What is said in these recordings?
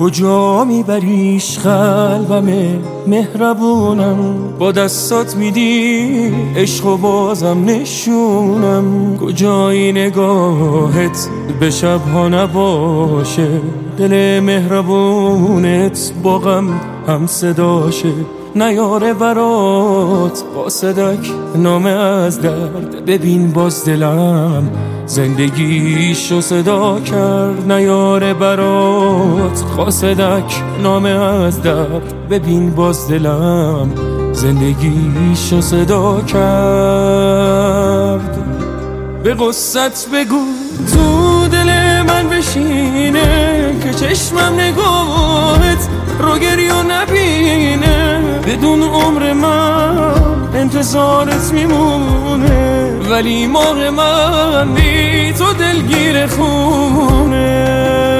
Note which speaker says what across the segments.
Speaker 1: کجا میبریش قلبم مهربونم، با دستات میدی عشق و بازم نشونم. کجای نگاهت به شبها نباشه، دل مهربونت با غم هم صداشه. نیاره برات قاصدک نامه از درد، ببین باز دلم زندگیشو صدا کرد. نیاره برات قاصدک نامه از درد، ببین باز دلم زندگیشو صدا کرد. به قصت بگو تو دل من بشینه، که چشمم نگاهت رو گریو نبینه. بدون عمر من انتظارت میمونه، ولی ماه من بی تو دلگیر خونه.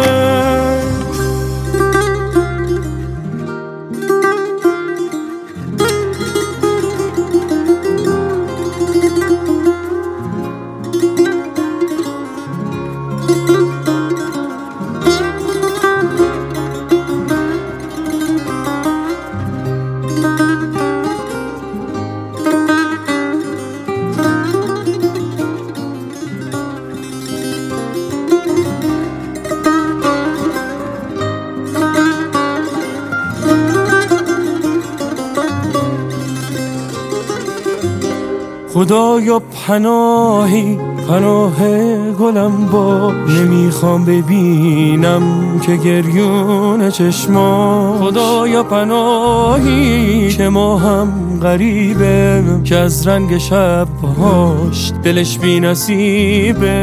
Speaker 1: خدایا پناهی پناه گلم با، نمیخوام ببینم که گریون چشما. خدایا پناهی که ما هم غریبه، که از رنگ شبهاش دلش بی نصیبه.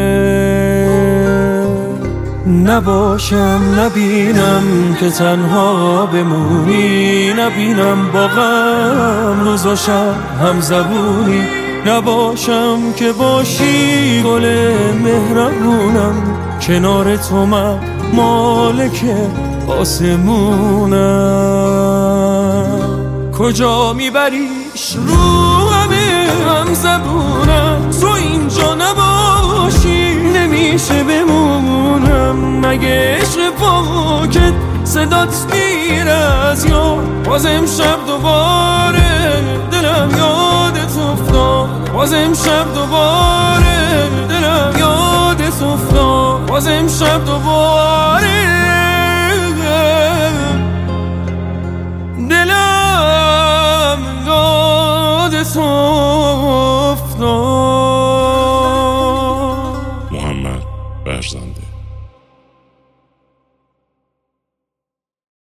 Speaker 1: نباشم نبینم که تنها بمونی، نبینم با غم روز و شب هم زبونی. نباشم که باشی گل مهربونم، کنار تو من مالک آسمونم. کجا میبریش رو هم زبونم، تو اینجا نباشی نمیشه بمونم. مگه عشق پاکت صدات میره از یاد، باز امشب دوباره دلم یادت افتاد. باز امشب دوباره دلم یادت افتاد. باز امشب دوباره دلم یادت افتاد.